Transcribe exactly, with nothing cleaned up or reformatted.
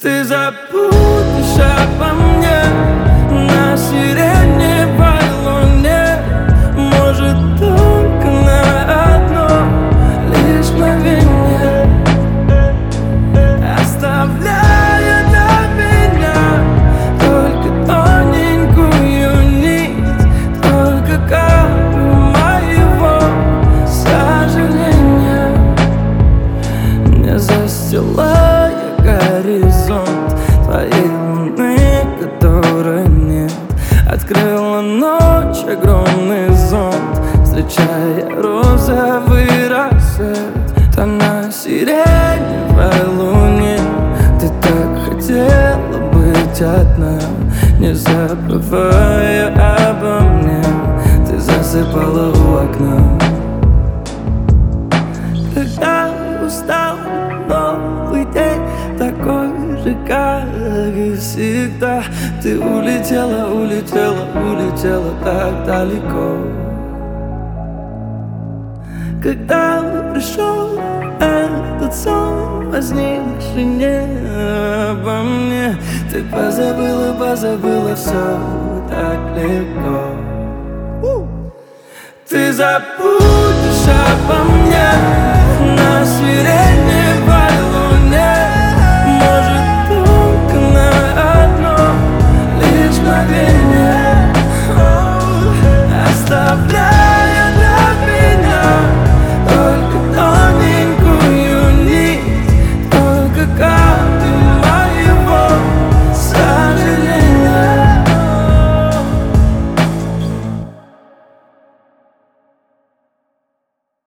Ты забудешь обо мне на сиреневой луне. Может, только на одно лишь мгновение, оставляя до меня только тоненькую нить, только каплю моего сожаления. Не застилая горизонт твоей луны, которой нет, открыла ночь огромный зонт, встречая розовый рассвет. Там на сиреневой луне ты так хотела быть одна, не забывая обо мне. Ты засыпала у окна. Когда устал новый день, такой же, как и всегда, ты улетела, улетела, улетела так далеко. Когда пришел этот сон, возникший не обо мне, ты позабыла, позабыла все так легко. Ты забудешь обо мне на сирене